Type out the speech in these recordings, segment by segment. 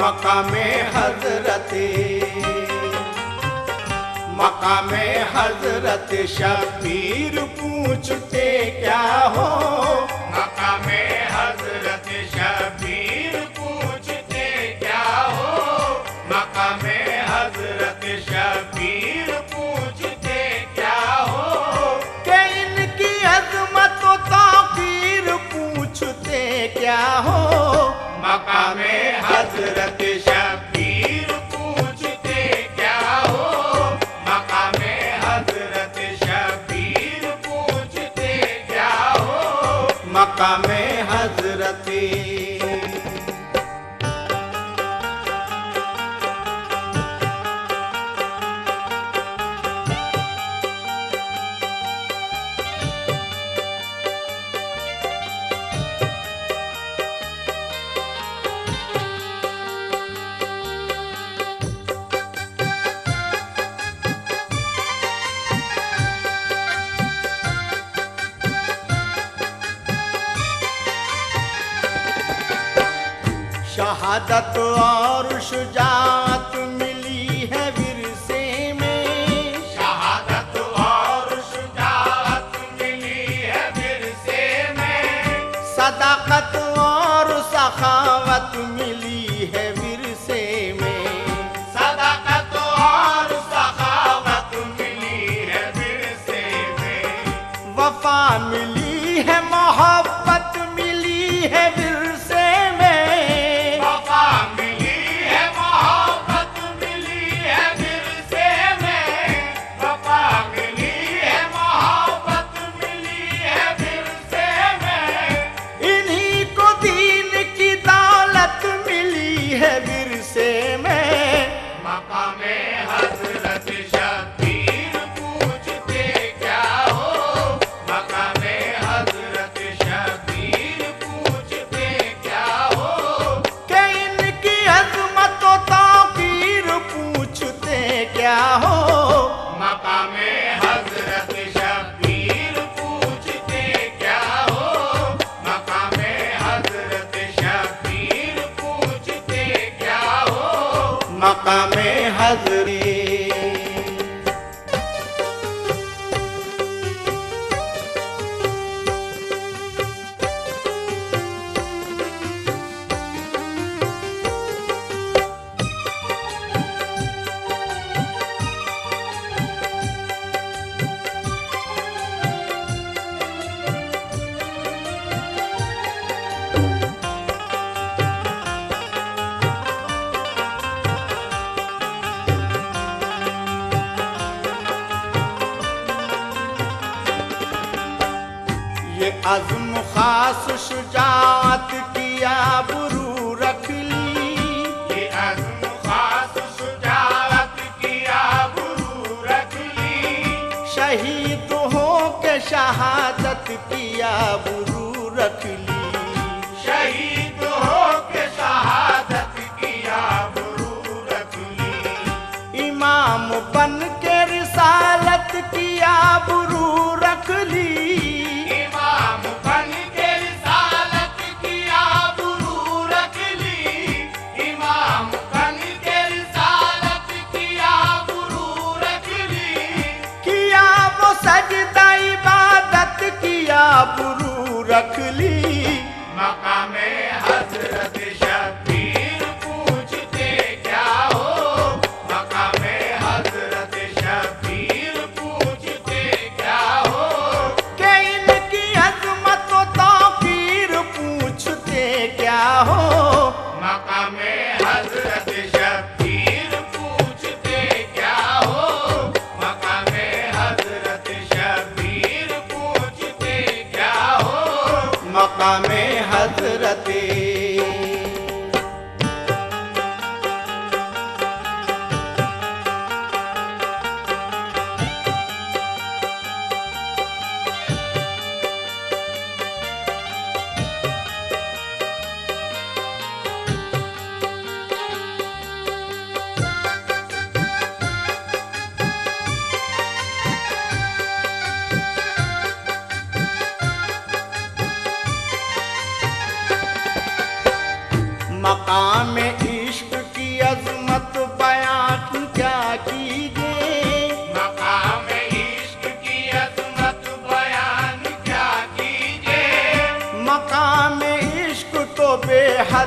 मकामे हजरते मकामे हजरत शबीर पूछते क्या हो। मकामे हजरत शबीर पूछते क्या हो। मकामे हजरत शबीर पूछते क्या हो। कि इनकी अजमत व ताक़ीर पूछते क्या हो। मकामे हजरत शबीर पूछते क्या हो। मकामे हजरत शबीर पूछते क्या हो। मकामे हजरते शहादत और शुजाअत मिली है विरसे में। शहादत और शुजाअत मिली है विरसे में। सदाकत और सखावत मिली है विरसे में। सदाकत और सखावत मिली है विरसे में। वफा मिली है मोहब्बत मिली है विरसे में। मकामे हजरत शबीर पूछते क्या हो। मकामे हजरत शबीर पूछते क्या हो। कि इनकी अजमत व ताक़ीर पूछते क्या हो। मकामे हजरत शबीर पूछते क्या हो। मकामे हजरत शबीर पूछते क्या हो। मकामे हजरे ये अज़्म खास शुजाअत की आबरू रख ली। ये अज़्म खास शुजाअत की आबरू रख ली। शहीद हो के शहादत की आबरू रख ली। शहीद हो के शहादत की आबरू रख ली। इमाम बन के रिसालत की आबरू रख ली। सजदा इबादत की आबरू रख ली। मकामे हजरत शबीर पूछते क्या हो। मकामे हजरत शबीर पूछते क्या हो। कि इनकी अजमत व ताक़ीर पूछते क्या हो। मकामे हजरत शबीर पूछते क्या हो। मकामे हजरत शबीर पूछते क्या हो। मकामे हजरते मकाम इश्क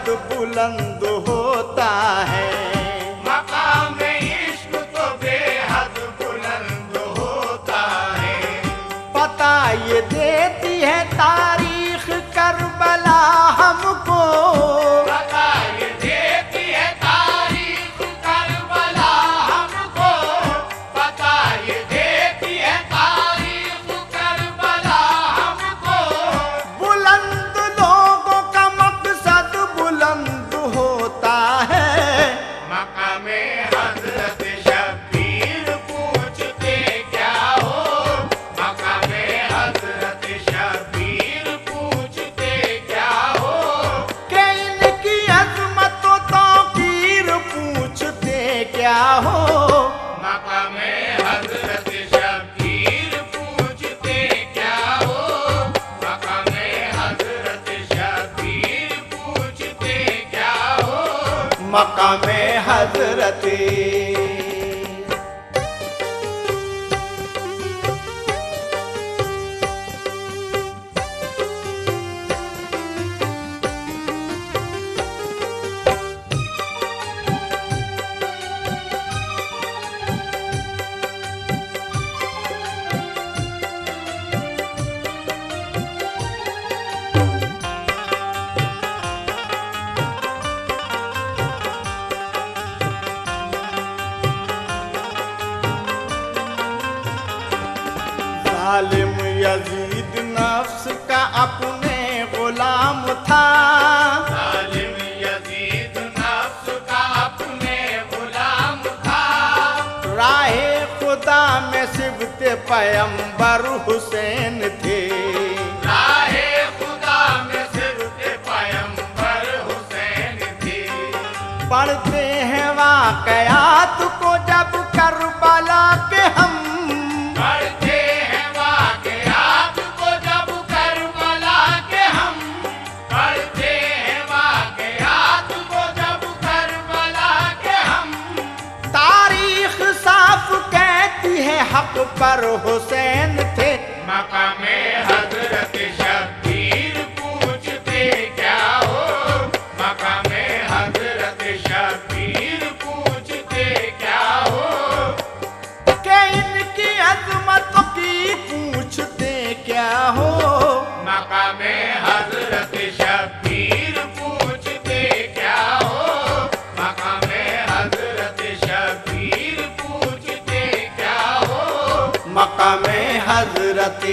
बेहद बुलंद होता है। मकाम इश्क तो बेहद बुलंद होता है। पता ये देती है तारीख करबला हमको, पता ये देती है तारीख करबला हमको, पता ये देती है तारीख करबला हमको। बुलंद लोगों का मकसद बुलंद होता है। मकामे हजरत शब्बीर पूछते क्या हो, मकामे हजरत शब्बीर पूछते क्या हो, कि इनकी अजमत व तौकीर पूछते क्या हो। मकामे हजरत शब्बीर पूछते क्या हो, मकामे हजरत शब्बीर पूछते क्या हो, मकामे हजरत। जालिम यजीद नफ्स का अपने गुलाम था, जालिम यजीद नफ्स का अपने गुलाम था। राहे खुदा में सिबते पैगंबर हुसैन थे, राहे खुदा में सिबते पैगंबर हुसैन थे। पढ़ते हैं वाक़यात को जब करबला के हम, पढ़ते हैं वाक़यात को जब करबला के हम, पढ़ते हैं वाक़यात को जब करबला के हम। तारीख साफ कहती है हक पर हुसैन थे। मकामे हजरत शब्बीर पूछते क्या हो, मकामे हजरत शब्बीर पूछते क्या हो, कि इनकी अजमत की पूछते क्या हो। मकामे हजरत शब्बीर पूछते क्या हो, मकामे हजरत शब्बीर पूछते क्या हो, मकामे हजरत।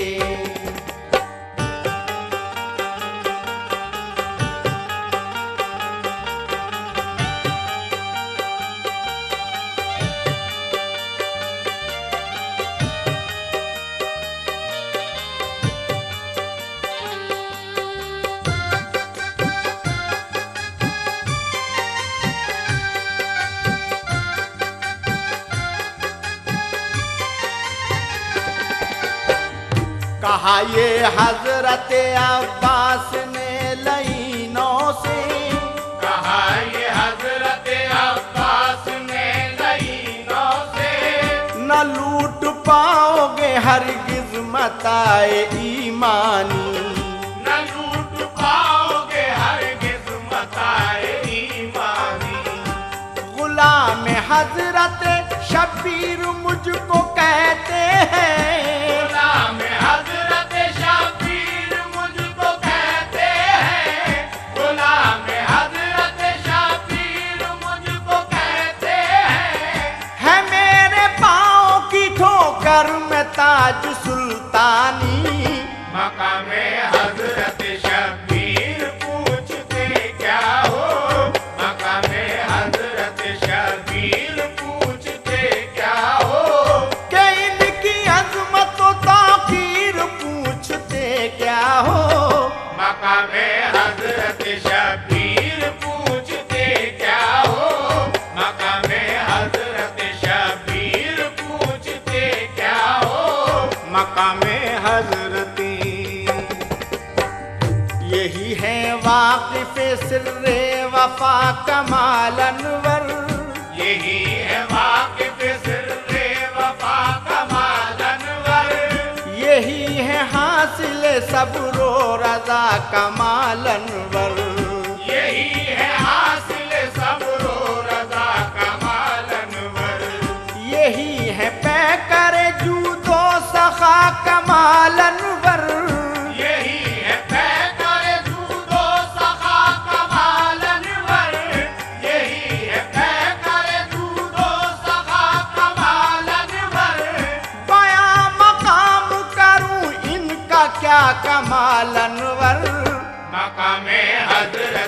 कहा ये हजरत अब्बास ने लईनों से, कहा ये हजरत अब्बास ने लईनों से। न लूट पाओगे हरगिज मताए ईमानी, न लूट पाओगे हरगिज मताए ईमानी। गुलाम हजरत शब्बीर मुझको कहते हैं, गुलाम हजरत शब्बीर मुझको कहते हैं, गुलाम हजरत शब्बीर मुझको कहते हैं। है मेरे पाँव की ठोकर में ताज सुल्तानी। मकामे हजरत शब्बीर पूछते क्या हो, मकामे हजरत शब्बीर पूछते क्या हो, कि इनकी अजमत व तौकीर पूछते क्या हो। मकामे हजरत शब्बीर पूछते क्या हो, मकामे हजरत शब्बीर पूछते क्या हो, मकामे हजरत। यही है वाकिफ सिर्रे वफा कमाल अनवर, यही है वाकिफ सिर्रे वफा कमाल अनवर। यही है हासिल सब्रो रजा कमाल अनवर, यही है हासिल सब्रो रजा कमाल अनवर। यही है पैकर जूदो सखा कमाल अनवर। यही है पैकर जूदो सखा कमाल अनवर। यही है पैकर जूदो सखा कमाल अनवर। बयां मकाम करूं इनका क्या कमाल अनवर। मकामे हजरत